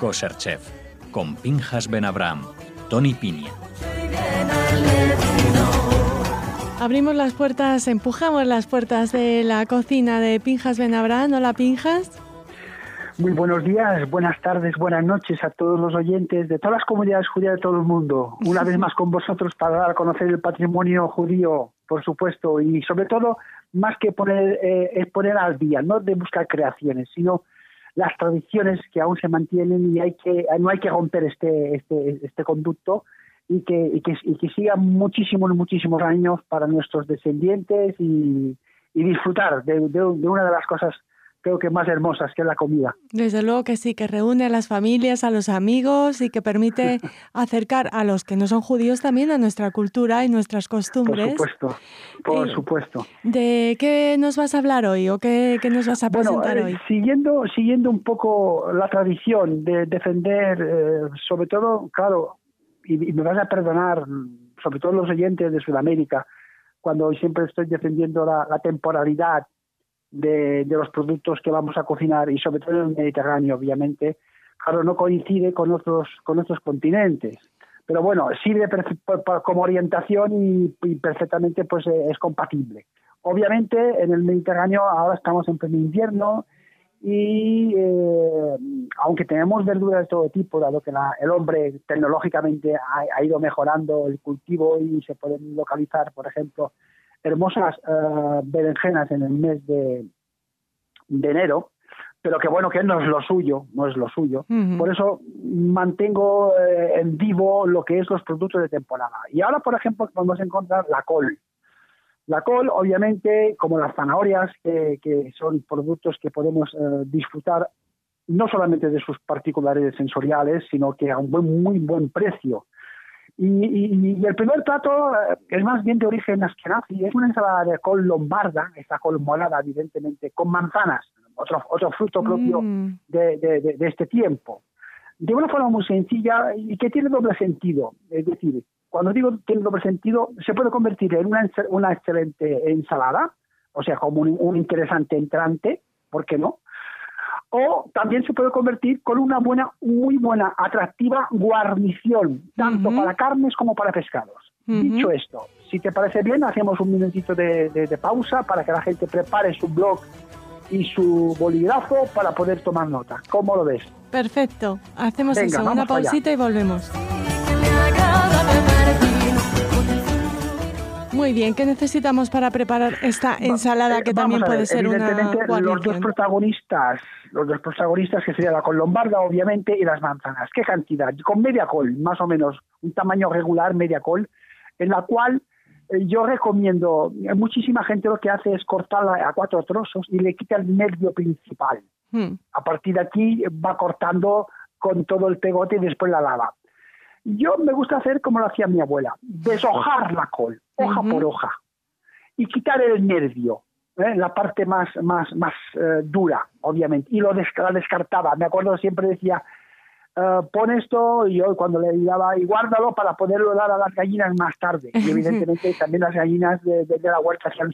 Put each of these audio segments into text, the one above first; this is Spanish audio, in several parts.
Kosher Chef, con Pinchas Ben Abraham, Tony Piña. Abrimos las puertas, empujamos las puertas de la cocina de Pinchas Ben Abraham. Hola, Pinchas. Muy buenos días, buenas tardes, buenas noches a todos los oyentes de todas las comunidades judías de todo el mundo. Una vez más con vosotros para dar a conocer el patrimonio judío, por supuesto, y sobre todo, más que es poner al día, no de buscar creaciones, sino las tradiciones que aún se mantienen y no hay que romper este conducto y que siga muchísimos años para nuestros descendientes y disfrutar de una de las cosas creo que más hermosas, que es la comida. Desde luego que sí, que reúne a las familias, a los amigos y que permite acercar a los que no son judíos también a nuestra cultura y nuestras costumbres. Por supuesto. ¿De qué nos vas a hablar hoy o qué nos vas a presentar hoy? Siguiendo un poco la tradición de defender, sobre todo, claro, y me vas a perdonar, sobre todo los oyentes de Sudamérica, cuando siempre estoy defendiendo la temporalidad de los productos que vamos a cocinar y sobre todo en el Mediterráneo, obviamente, claro, no coincide con otros continentes, pero bueno, sirve como orientación y perfectamente pues es compatible. Obviamente en el Mediterráneo ahora estamos en pleno invierno y aunque tenemos verduras de todo tipo, dado que el hombre tecnológicamente ha ido mejorando el cultivo y se pueden localizar, por ejemplo, hermosas berenjenas en el mes de enero, pero que bueno, que no es lo suyo. Uh-huh. Por eso mantengo en vivo lo que es los productos de temporada. Y ahora, por ejemplo, podemos encontrar la col. La col, obviamente, como las zanahorias, que son productos que podemos disfrutar no solamente de sus particularidades sensoriales, sino que a un muy buen precio. Y el primer plato es más bien de origen askenazi, es una ensalada de col lombarda, esta col morada evidentemente, con manzanas, otro fruto propio de este tiempo. De una forma muy sencilla y que tiene doble sentido, es decir, cuando digo que tiene doble sentido, se puede convertir en una excelente ensalada, o sea, como un interesante entrante, ¿por qué no? O también se puede convertir con una muy buena, atractiva guarnición, tanto para carnes como para pescados. Dicho esto, si te parece bien, hacemos un minutito de pausa para que la gente prepare su blog y su bolígrafo para poder tomar nota. ¿Cómo lo ves? Perfecto. Hacemos una pausita y volvemos. Muy bien, ¿qué necesitamos para preparar esta ensalada que también puede ser una guarnición? Los dos protagonistas que sería la col lombarda, obviamente, y las manzanas. ¿Qué cantidad? Con media col, más o menos, un tamaño regular, media col, en la cual yo recomiendo, muchísima gente lo que hace es cortarla a 4 trozos y le quita el nervio principal. A partir de aquí va cortando con todo el pegote y después la lava. Yo me gusta hacer como lo hacía mi abuela, deshojar la col, hoja por hoja, y quitar el nervio, la parte más dura, obviamente, y la descartaba. Me acuerdo, siempre decía, pon esto, y yo cuando le daba, y guárdalo para poderlo dar a las gallinas más tarde. Y evidentemente también las gallinas de la huerta hacían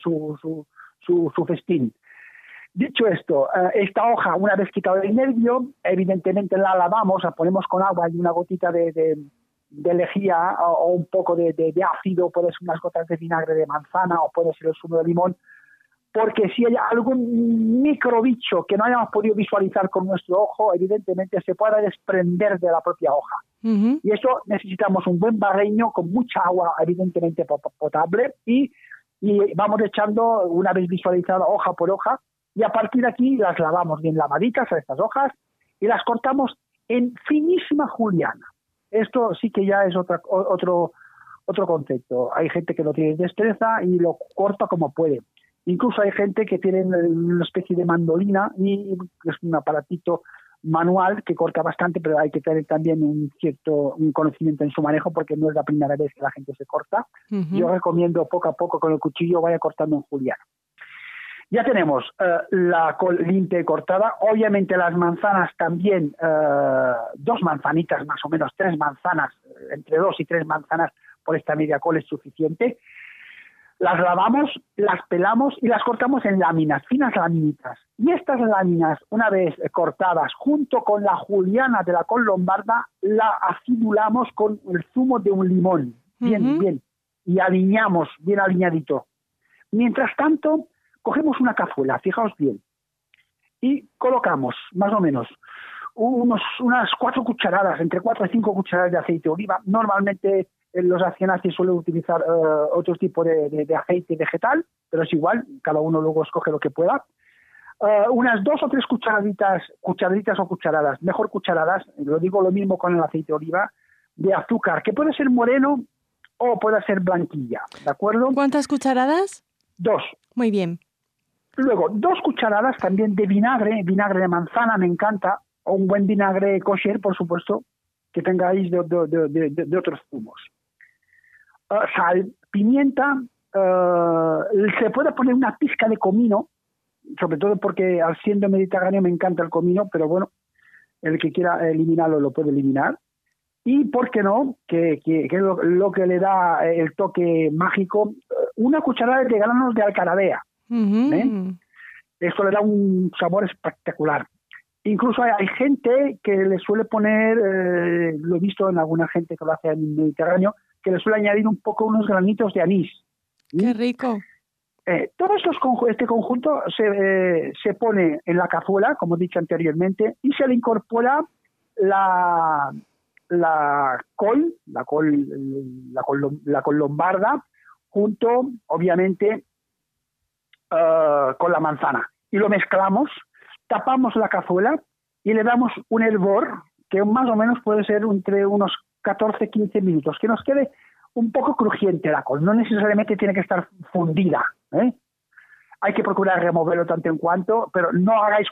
su festín. Dicho esto, esta hoja, una vez quitado el nervio, evidentemente la lavamos, la ponemos con agua y una gotita de lejía o un poco de ácido, puede ser unas gotas de vinagre de manzana o puede ser el zumo de limón, porque si hay algún microbicho que no hayamos podido visualizar con nuestro ojo, evidentemente se puede desprender de la propia hoja. Y eso necesitamos un buen barreño con mucha agua, evidentemente potable, y vamos echando, una vez visualizada hoja por hoja, y a partir de aquí las lavamos bien lavaditas a estas hojas y las cortamos en finísima juliana. Esto sí que ya es otro concepto. Hay gente que lo tiene destreza y lo corta como puede. Incluso hay gente que tiene una especie de mandolina y es un aparatito manual que corta bastante, pero hay que tener también un conocimiento en su manejo porque no es la primera vez que la gente se corta. Yo recomiendo poco a poco con el cuchillo vaya cortando en juliana. Ya tenemos la col limpia y cortada. Obviamente las manzanas también, 2 manzanitas más o menos, 3 manzanas, entre 2 y 3 manzanas por esta media col es suficiente. Las lavamos, las pelamos y las cortamos en láminas, finas laminitas. Y estas láminas, una vez cortadas, junto con la juliana de la col lombarda, la acidulamos con el zumo de un limón. Bien, bien. Y aliñamos, bien aliñadito. Mientras tanto, cogemos una cazuela, fijaos bien, y colocamos, más o menos, unas 4 cucharadas, entre 4 y 5 cucharadas de aceite de oliva. Normalmente los ashkenazis suelen utilizar otro tipo de aceite vegetal, pero es igual, cada uno luego escoge lo que pueda. Unas 2 o 3 cucharaditas o cucharadas, mejor cucharadas, lo digo lo mismo con el aceite de oliva, de azúcar, que puede ser moreno o puede ser blanquilla, ¿de acuerdo? ¿Cuántas cucharadas? 2. Muy bien. Luego, 2 cucharadas también de vinagre de manzana, me encanta, o un buen vinagre kosher, por supuesto, que tengáis de otros zumos. Sal, pimienta, se puede poner una pizca de comino, sobre todo porque al siendo mediterráneo me encanta el comino, pero bueno, el que quiera eliminarlo lo puede eliminar. Y, ¿por qué no?, que es lo que le da el toque mágico, una cucharada de granos de alcaravea. Esto le da un sabor espectacular. Incluso hay gente que le suele poner, lo he visto en alguna gente que lo hace en el Mediterráneo, que le suele añadir un poco unos granitos de anís. ¡Qué rico! Todo este conjunto se pone en la cazuela, como he dicho anteriormente, y se le incorpora la col lombarda, junto, obviamente, con la manzana. Y lo mezclamos, tapamos la cazuela y le damos un hervor que más o menos puede ser entre unos 14-15 minutos, que nos quede un poco crujiente la col, no necesariamente tiene que estar fundida, ¿eh? Hay que procurar removerlo tanto en cuanto, pero no hagáis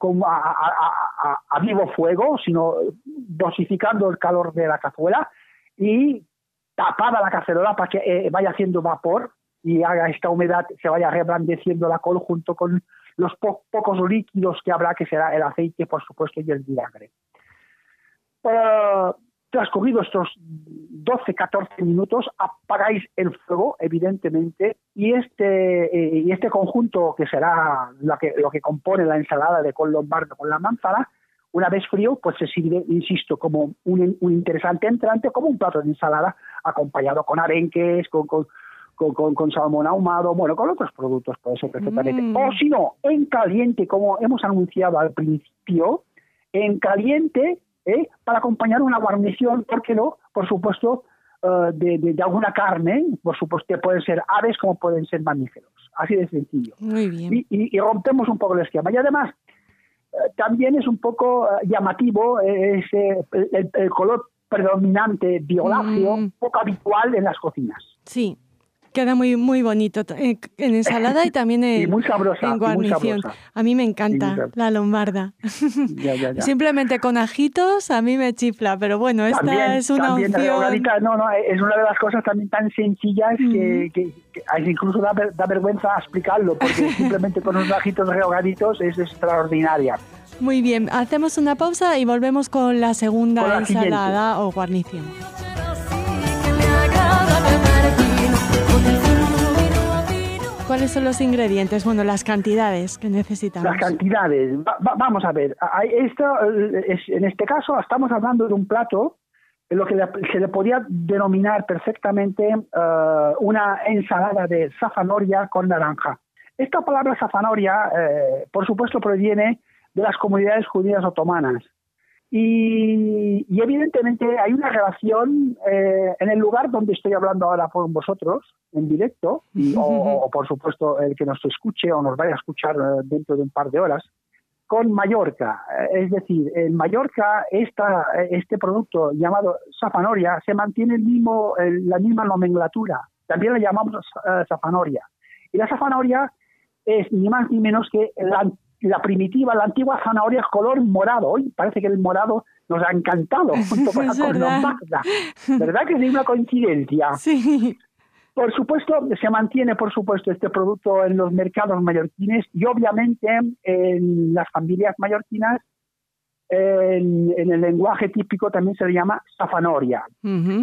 a vivo fuego, sino dosificando el calor de la cazuela y tapada la cacerola para que vaya haciendo vapor y haga esta humedad, se vaya reblandeciendo la col junto con los pocos líquidos que habrá, que será el aceite, por supuesto, y el vinagre. Transcurridos estos 12-14 minutos, apagáis el fuego, evidentemente, y este conjunto, que será lo que compone la ensalada de col lombardo con la manzana, una vez frío, pues se sirve, insisto, como un interesante entrante, como un plato de ensalada, acompañado con arenques, con salmón ahumado, bueno, con otros productos puede ser perfectamente. O si no, en caliente, como hemos anunciado al principio, en caliente, para acompañar una guarnición, ¿por qué no? Por supuesto, de alguna carne, por supuesto, que pueden ser aves como pueden ser mamíferos. Así de sencillo. Muy bien. Y rompemos un poco el esquema. Y además, también es un poco llamativo el color predominante violáceo, poco habitual en las cocinas. Sí. Queda muy, muy bonito en ensalada y también y muy sabrosa, en guarnición. A mí me encanta la lombarda. Ya. Simplemente con ajitos a mí me chifla, pero bueno, esta también, es una opción. Es una de las cosas también tan sencillas que incluso da vergüenza explicarlo, porque simplemente con unos ajitos rehogaditos es extraordinaria. Muy bien, hacemos una pausa y volvemos con la segunda ensalada siguiente. O guarnición. ¿Cuáles son los ingredientes? Bueno, las cantidades que necesitamos. Las cantidades. Vamos a ver. En este caso estamos hablando de un plato en lo que se le podía denominar perfectamente una ensalada de zanahoria con naranja. Esta palabra zanahoria, por supuesto, proviene de las comunidades judías otomanas. Y evidentemente hay una relación en el lugar donde estoy hablando ahora con vosotros, en directo, o por supuesto el que nos escuche o nos vaya a escuchar dentro de un par de horas, con Mallorca. Es decir, en Mallorca este producto llamado zanahoria se mantiene la misma nomenclatura. También la llamamos zanahoria. Y la zanahoria es ni más ni menos que la primitiva, la antigua zanahoria color morado. Hoy parece que el morado nos ha encantado junto con la lombarda. ¿Verdad que es una coincidencia? Sí. Por supuesto, se mantiene, este producto en los mercados mallorquines y obviamente en las familias mallorquinas, en el lenguaje típico también se le llama zanahoria.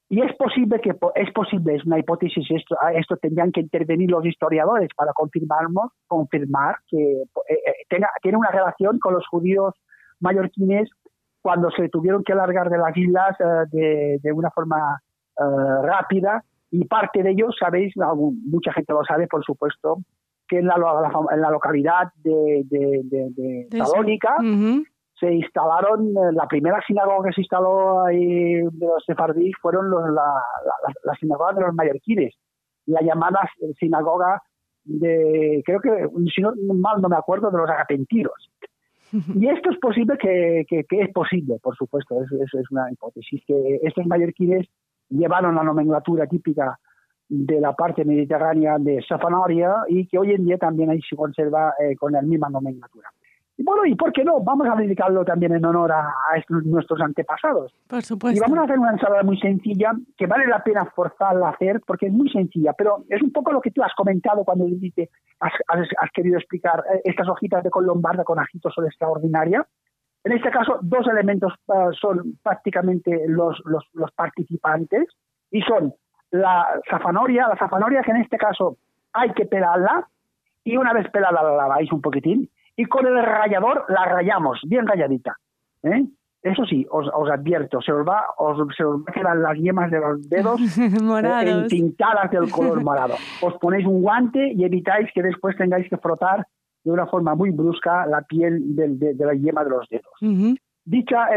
Y es posible, es una hipótesis, esto tendrían que intervenir los historiadores para confirmar que tiene una relación con los judíos mallorquines cuando se tuvieron que largar de las islas de una forma rápida, y parte de ellos, sabéis, mucha gente lo sabe, por supuesto, que en la localidad de Salónica se instalaron, la primera sinagoga que se instaló ahí de los sefardíes fueron la sinagoga de los mallorquines, la llamada sinagoga creo que, si no mal no me acuerdo, de los arrepentidos. Y esto es posible que es posible, por supuesto, es una hipótesis, que estos mallorquines llevaron la nomenclatura típica de la parte mediterránea de Safanaria y que hoy en día también ahí se conserva con la misma nomenclatura. Y bueno, ¿y por qué no? Vamos a dedicarlo también en honor a nuestros antepasados. Por supuesto. Y vamos a hacer una ensalada muy sencilla, que vale la pena forzarla a hacer, porque es muy sencilla, pero es un poco lo que tú has comentado cuando has querido explicar estas hojitas de col lombarda con ajitos son extraordinarias. En este caso, dos elementos son prácticamente los participantes, y son la zafanoria que en este caso hay que pelarla, y una vez pelada la laváis un poquitín, y con el rallador la rayamos, bien rayadita. Eso sí, os advierto, se os va a quedar las yemas de los dedos entintadas del color morado. Os ponéis un guante y evitáis que después tengáis que frotar de una forma muy brusca la piel de la yema de los dedos. Dicha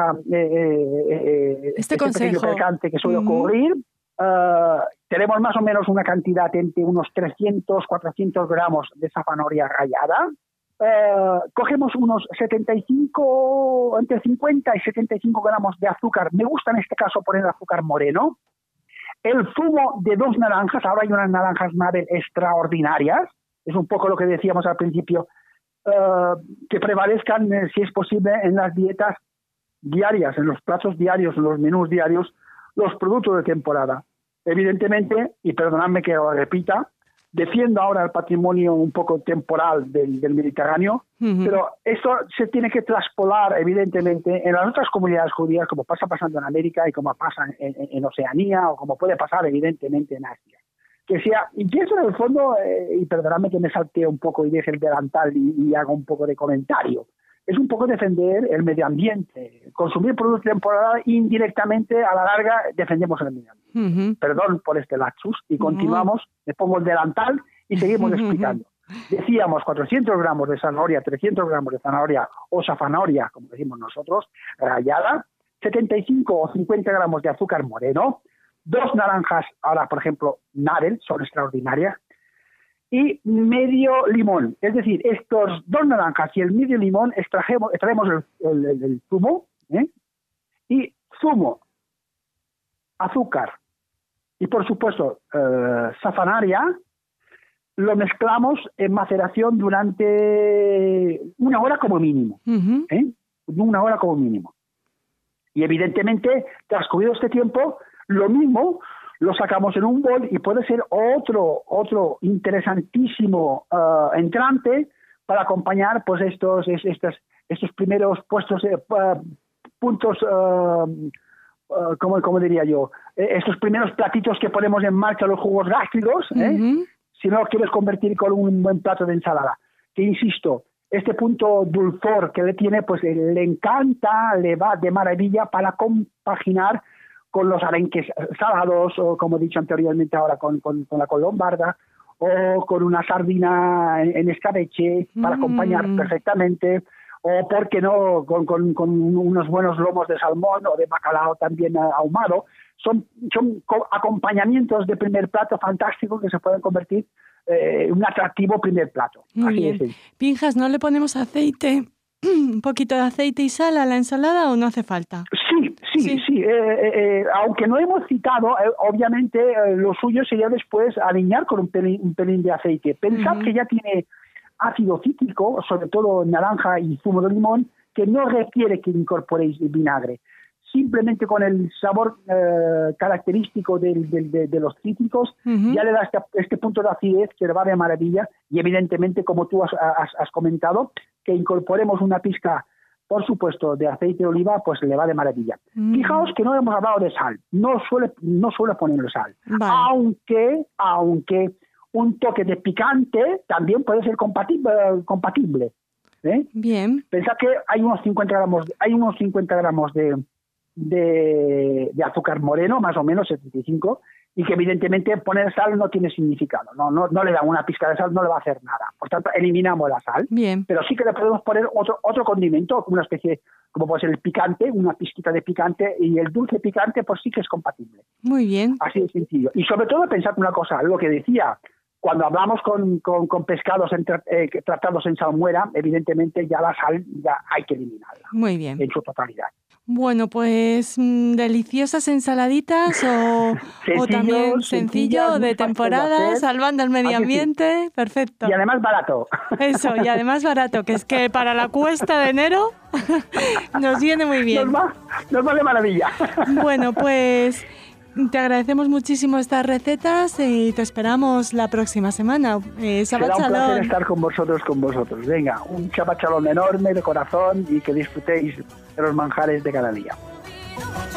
este pequeño percance que suele ocurrir, tenemos más o menos una cantidad entre unos 300-400 gramos de zafanoria rallada. Cogemos unos entre 50 y 75 gramos de azúcar. Me gusta en este caso poner azúcar moreno. El zumo de 2 naranjas. Ahora hay unas naranjas Mabel extraordinarias. Es un poco lo que decíamos al principio, que prevalezcan, si es posible, en las dietas diarias, en los platos diarios, en los menús diarios, los productos de temporada. Evidentemente, y perdonadme que lo repita, defiendo ahora el patrimonio un poco temporal del Mediterráneo, pero esto se tiene que traspolar, evidentemente, en las otras comunidades judías, como pasando en América y como pasa en Oceanía, o como puede pasar, evidentemente, en Asia. Y eso en el fondo, y perdonadme que me saltee un poco y deje el delantal y haga un poco de comentario, es un poco defender el medio ambiente. Consumir productos de temporada indirectamente, a la larga, defendemos el medio ambiente. Perdón por este lapsus. Y continuamos, le pongo el delantal y seguimos explicando. Decíamos 400 gramos de zanahoria, 300 gramos de zanahoria o zafanoria, como decimos nosotros, rallada, 75 o 50 gramos de azúcar moreno, 2 naranjas, ahora por ejemplo, Nabel, son extraordinarias, y medio limón. Es decir, estos 2 naranjas y el medio limón extraemos el zumo, y zumo, azúcar y por supuesto zafanaria, lo mezclamos en maceración durante 1 hora como mínimo. 1 hora como mínimo. Y evidentemente, transcurrido este tiempo, lo mismo lo sacamos en un bol y puede ser otro interesantísimo entrante para acompañar pues estos primeros puntos, ¿cómo diría yo? Estos primeros platitos que ponemos en marcha, los jugos gástricos, si no lo quieres convertir con un buen plato de ensalada. Que insisto, este punto dulzor que le tiene, pues le encanta, le va de maravilla para compaginar con los arenques salados, o como he dicho anteriormente ahora con la col lombarda, o con una sardina en escabeche para acompañar perfectamente, o por qué no con unos buenos lomos de salmón o de bacalao también ahumado. Son acompañamientos de primer plato fantásticos que se pueden convertir en un atractivo primer plato. Muy bien. Pinjas, ¿no le ponemos aceite? ¿Un poquito de aceite y sal a la ensalada o no hace falta? Sí. Aunque no hemos citado, obviamente lo suyo sería después aliñar con un pelín de aceite. Pensad que ya tiene ácido cítrico, sobre todo naranja y zumo de limón, que no requiere que incorporéis vinagre. Simplemente con el sabor característico de los cítricos ya le da este punto de acidez que le va de maravilla, y evidentemente, como tú has comentado, que incorporemos una pizca por supuesto, de aceite de oliva, pues le va de maravilla. Fijaos que no hemos hablado de sal, no suele ponerle sal, vale. aunque un toque de picante también puede ser compatible. Bien. Pensad que hay unos 50 gramos de azúcar moreno, más o menos 75, y que evidentemente poner sal no tiene significado, no le da una pizca de sal, no le va a hacer nada. Por tanto, eliminamos la sal. Bien. Pero sí que le podemos poner otro condimento, una especie, como puede ser el picante, una pizquita de picante, y el dulce picante pues sí que es compatible. Muy bien. Así de sencillo. Y sobre todo pensad una cosa, lo que decía, cuando hablamos con pescados tratados en salmuera, evidentemente ya la sal ya hay que eliminarla. Muy bien. En su totalidad. Bueno, pues deliciosas ensaladitas o también sencillo, de temporada, salvando el medio ambiente. Sí. Perfecto. Y además barato. Eso, y además barato, que es que para la cuesta de enero nos viene muy bien. Nos va de maravilla. Bueno, pues te agradecemos muchísimo estas recetas y te esperamos la próxima semana. Será un placer estar con vosotros. Venga, un Shabbat Shalom enorme de corazón y que disfrutéis de los manjares de cada día.